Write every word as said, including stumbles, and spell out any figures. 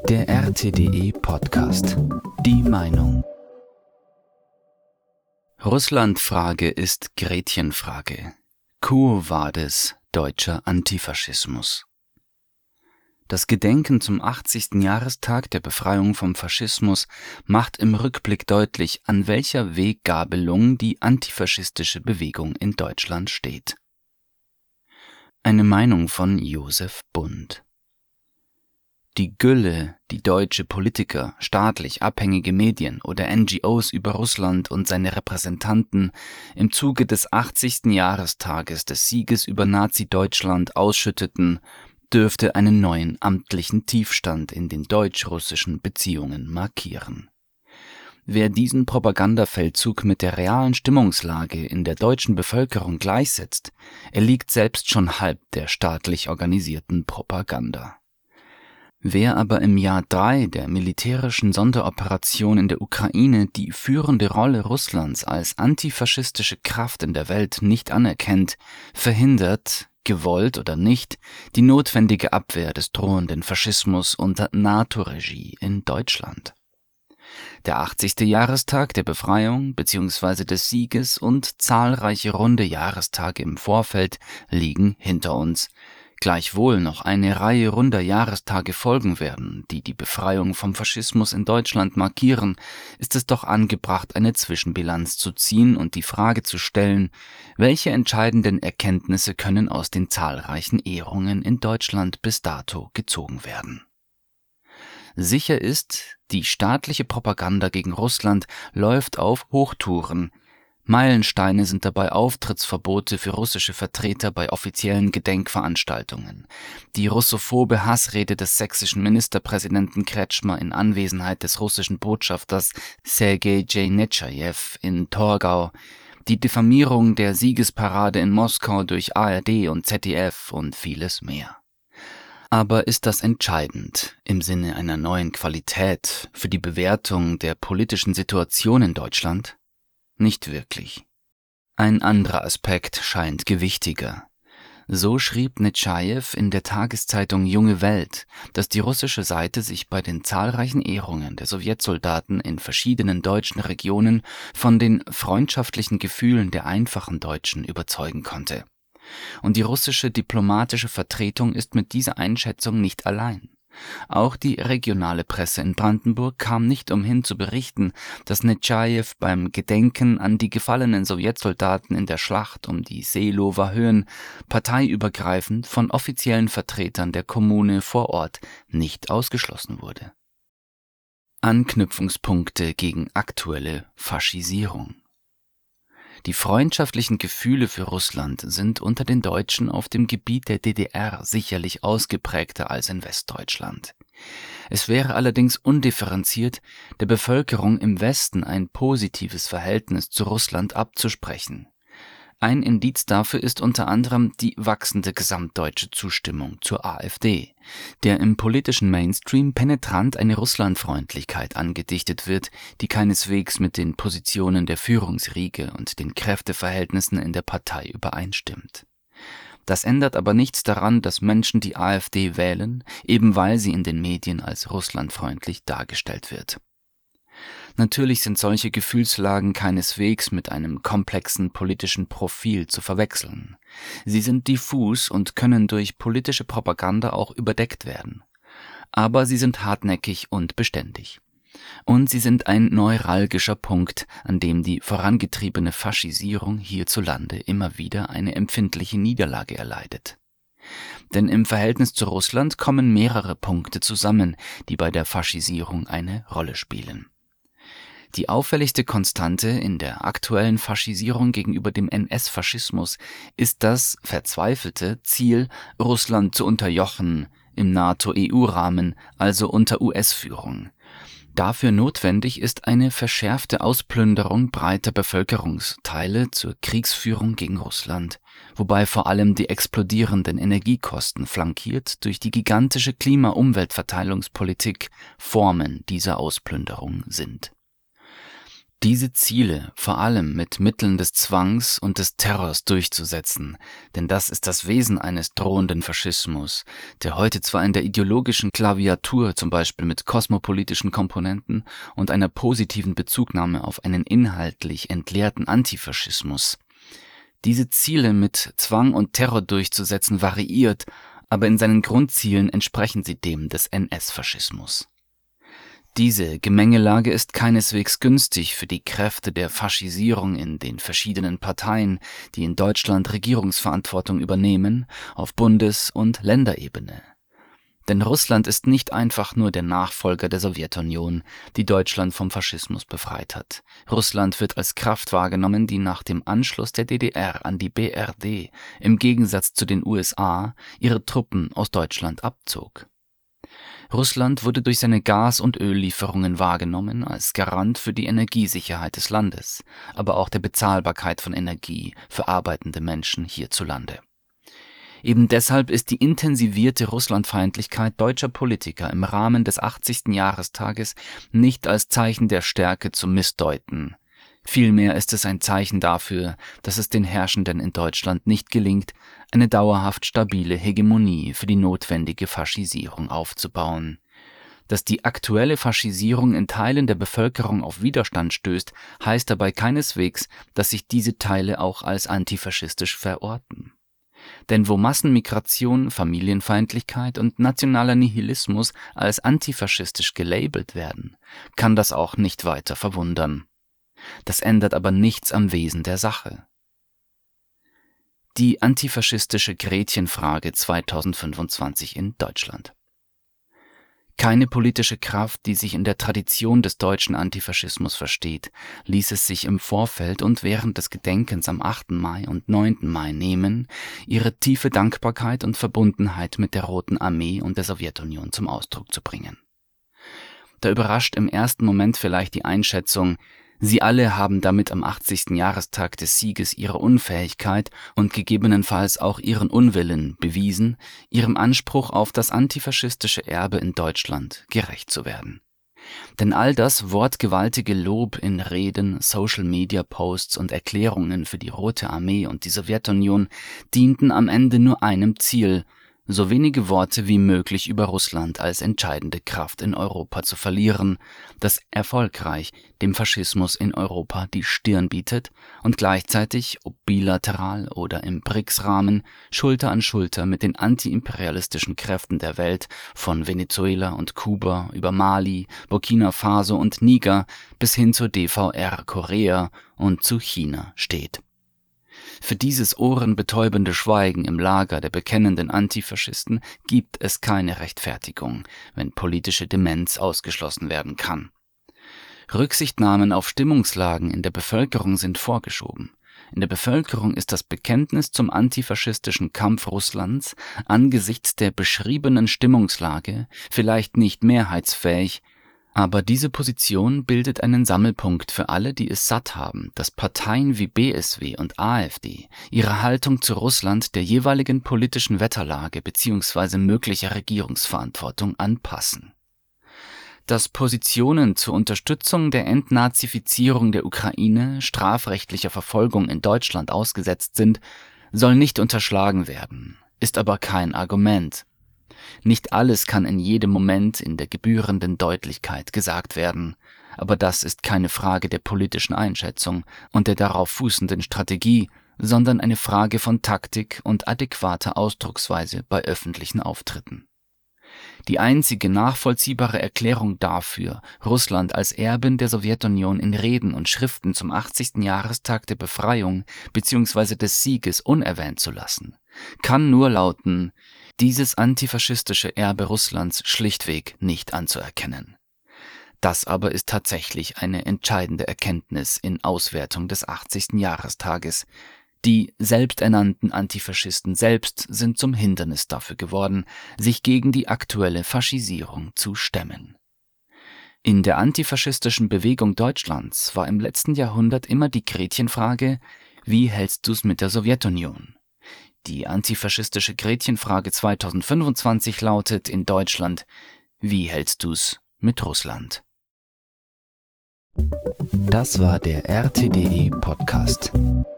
Der R T D E-Podcast. Die Meinung. Russlandfrage ist Gretchenfrage. Quo vadis deutscher Antifaschismus? Das Gedenken zum achtzigsten Jahrestag der Befreiung vom Faschismus macht im Rückblick deutlich, an welcher Weggabelung die antifaschistische Bewegung in Deutschland steht. Eine Meinung von Josef Bund. Die Gülle, die deutsche Politiker, staatlich abhängige Medien oder N G Os über Russland und seine Repräsentanten im Zuge des achtzigsten Jahrestages des Sieges über Nazi-Deutschland ausschütteten, dürfte einen neuen amtlichen Tiefstand in den deutsch-russischen Beziehungen markieren. Wer diesen Propagandafeldzug mit der realen Stimmungslage in der deutschen Bevölkerung gleichsetzt, erliegt selbst schon halb der staatlich organisierten Propaganda. Wer aber im Jahr drei der militärischen Sonderoperation in der Ukraine die führende Rolle Russlands als antifaschistische Kraft in der Welt nicht anerkennt, verhindert, gewollt oder nicht, die notwendige Abwehr des drohenden Faschismus unter NATO-Regie in Deutschland. Der achtzigste Jahrestag der Befreiung bzw. des Sieges und zahlreiche runde Jahrestage im Vorfeld liegen hinter uns. Gleichwohl noch eine Reihe runder Jahrestage folgen werden, die die Befreiung vom Faschismus in Deutschland markieren, ist es doch angebracht, eine Zwischenbilanz zu ziehen und die Frage zu stellen, welche entscheidenden Erkenntnisse können aus den zahlreichen Ehrungen in Deutschland bis dato gezogen werden. Sicher ist, die staatliche Propaganda gegen Russland läuft auf Hochtouren. Meilensteine sind dabei Auftrittsverbote für russische Vertreter bei offiziellen Gedenkveranstaltungen, die russophobe Hassrede des sächsischen Ministerpräsidenten Kretschmer in Anwesenheit des russischen Botschafters Sergei Janitscharjew in Torgau, die Diffamierung der Siegesparade in Moskau durch A R D und Z D F und vieles mehr. Aber ist das entscheidend im Sinne einer neuen Qualität für die Bewertung der politischen Situation in Deutschland? Nicht wirklich. Ein anderer Aspekt scheint gewichtiger. So schrieb Netschajew in der Tageszeitung Junge Welt, dass die russische Seite sich bei den zahlreichen Ehrungen der Sowjetsoldaten in verschiedenen deutschen Regionen von den freundschaftlichen Gefühlen der einfachen Deutschen überzeugen konnte. Und die russische diplomatische Vertretung ist mit dieser Einschätzung nicht allein. Auch die regionale Presse in Brandenburg kam nicht umhin zu berichten, dass Netschajew beim Gedenken an die gefallenen Sowjetsoldaten in der Schlacht um die Seelower Höhen parteiübergreifend von offiziellen Vertretern der Kommune vor Ort nicht ausgeschlossen wurde. Anknüpfungspunkte gegen aktuelle Faschisierung. Die freundschaftlichen Gefühle für Russland sind unter den Deutschen auf dem Gebiet der D D R sicherlich ausgeprägter als in Westdeutschland. Es wäre allerdings undifferenziert, der Bevölkerung im Westen ein positives Verhältnis zu Russland abzusprechen. Ein Indiz dafür ist unter anderem die wachsende gesamtdeutsche Zustimmung zur AfD, der im politischen Mainstream penetrant eine Russlandfreundlichkeit angedichtet wird, die keineswegs mit den Positionen der Führungsriege und den Kräfteverhältnissen in der Partei übereinstimmt. Das ändert aber nichts daran, dass Menschen die AfD wählen, eben weil sie in den Medien als russlandfreundlich dargestellt wird. Natürlich sind solche Gefühlslagen keineswegs mit einem komplexen politischen Profil zu verwechseln. Sie sind diffus und können durch politische Propaganda auch überdeckt werden. Aber sie sind hartnäckig und beständig. Und sie sind ein neuralgischer Punkt, an dem die vorangetriebene Faschisierung hierzulande immer wieder eine empfindliche Niederlage erleidet. Denn im Verhältnis zu Russland kommen mehrere Punkte zusammen, die bei der Faschisierung eine Rolle spielen. Die auffälligste Konstante in der aktuellen Faschisierung gegenüber dem N S-Faschismus ist das verzweifelte Ziel, Russland zu unterjochen, im NATO-E U-Rahmen, also unter U S-Führung. Dafür notwendig ist eine verschärfte Ausplünderung breiter Bevölkerungsteile zur Kriegsführung gegen Russland, wobei vor allem die explodierenden Energiekosten flankiert durch die gigantische Klima-Umweltverteilungspolitik Formen dieser Ausplünderung sind. Diese Ziele vor allem mit Mitteln des Zwangs und des Terrors durchzusetzen, denn das ist das Wesen eines drohenden Faschismus, der heute zwar in der ideologischen Klaviatur, zum Beispiel mit kosmopolitischen Komponenten und einer positiven Bezugnahme auf einen inhaltlich entleerten Antifaschismus, diese Ziele mit Zwang und Terror durchzusetzen variiert, aber in seinen Grundzielen entsprechen sie dem des N S-Faschismus. Diese Gemengelage ist keineswegs günstig für die Kräfte der Faschisierung in den verschiedenen Parteien, die in Deutschland Regierungsverantwortung übernehmen, auf Bundes- und Länderebene. Denn Russland ist nicht einfach nur der Nachfolger der Sowjetunion, die Deutschland vom Faschismus befreit hat. Russland wird als Kraft wahrgenommen, die nach dem Anschluss der D D R an die B R D im Gegensatz zu den U S A ihre Truppen aus Deutschland abzog. Russland wurde durch seine Gas- und Öllieferungen wahrgenommen als Garant für die Energiesicherheit des Landes, aber auch der Bezahlbarkeit von Energie für arbeitende Menschen hierzulande. Eben deshalb ist die intensivierte Russlandfeindlichkeit deutscher Politiker im Rahmen des achtzigsten Jahrestages nicht als Zeichen der Stärke zu missdeuten. Vielmehr ist es ein Zeichen dafür, dass es den Herrschenden in Deutschland nicht gelingt, eine dauerhaft stabile Hegemonie für die notwendige Faschisierung aufzubauen. Dass die aktuelle Faschisierung in Teilen der Bevölkerung auf Widerstand stößt, heißt dabei keineswegs, dass sich diese Teile auch als antifaschistisch verorten. Denn wo Massenmigration, Familienfeindlichkeit und nationaler Nihilismus als antifaschistisch gelabelt werden, kann das auch nicht weiter verwundern. Das ändert aber nichts am Wesen der Sache. Die antifaschistische Gretchenfrage zweitausendfünfundzwanzig in Deutschland. Keine politische Kraft, die sich in der Tradition des deutschen Antifaschismus versteht, ließ es sich im Vorfeld und während des Gedenkens am achten Mai und neunten Mai nehmen, ihre tiefe Dankbarkeit und Verbundenheit mit der Roten Armee und der Sowjetunion zum Ausdruck zu bringen. Da überrascht im ersten Moment vielleicht die Einschätzung, sie alle haben damit am achtzigsten Jahrestag des Sieges ihre Unfähigkeit und gegebenenfalls auch ihren Unwillen bewiesen, ihrem Anspruch auf das antifaschistische Erbe in Deutschland gerecht zu werden. Denn all das wortgewaltige Lob in Reden, Social-Media-Posts und Erklärungen für die Rote Armee und die Sowjetunion dienten am Ende nur einem Ziel: so wenige Worte wie möglich über Russland als entscheidende Kraft in Europa zu verlieren, das erfolgreich dem Faschismus in Europa die Stirn bietet und gleichzeitig, ob bilateral oder im B R I C S-Rahmen, Schulter an Schulter mit den antiimperialistischen Kräften der Welt von Venezuela und Kuba über Mali, Burkina Faso und Niger bis hin zur D V R Korea und zu China steht. Für dieses ohrenbetäubende Schweigen im Lager der bekennenden Antifaschisten gibt es keine Rechtfertigung, wenn politische Demenz ausgeschlossen werden kann. Rücksichtnahmen auf Stimmungslagen in der Bevölkerung sind vorgeschoben. In der Bevölkerung ist das Bekenntnis zum antifaschistischen Kampf Russlands angesichts der beschriebenen Stimmungslage vielleicht nicht mehrheitsfähig, aber diese Position bildet einen Sammelpunkt für alle, die es satt haben, dass Parteien wie B S W und AfD ihre Haltung zu Russland der jeweiligen politischen Wetterlage bzw. möglicher Regierungsverantwortung anpassen. Dass Positionen zur Unterstützung der Entnazifizierung der Ukraine strafrechtlicher Verfolgung in Deutschland ausgesetzt sind, soll nicht unterschlagen werden, ist aber kein Argument. Nicht alles kann in jedem Moment in der gebührenden Deutlichkeit gesagt werden, aber das ist keine Frage der politischen Einschätzung und der darauf fußenden Strategie, sondern eine Frage von Taktik und adäquater Ausdrucksweise bei öffentlichen Auftritten. Die einzige nachvollziehbare Erklärung dafür, Russland als Erbin der Sowjetunion in Reden und Schriften zum achtzigsten Jahrestag der Befreiung bzw. des Sieges unerwähnt zu lassen, kann nur lauten: dieses antifaschistische Erbe Russlands schlichtweg nicht anzuerkennen. Das aber ist tatsächlich eine entscheidende Erkenntnis in Auswertung des achtzigsten Jahrestages. Die selbsternannten Antifaschisten selbst sind zum Hindernis dafür geworden, sich gegen die aktuelle Faschisierung zu stemmen. In der antifaschistischen Bewegung Deutschlands war im letzten Jahrhundert immer die Gretchenfrage: Wie hältst du's mit der Sowjetunion? Die antifaschistische Gretchenfrage zweitausendfünfundzwanzig lautet in Deutschland: Wie hältst du's mit Russland? Das war der R T D E Podcast.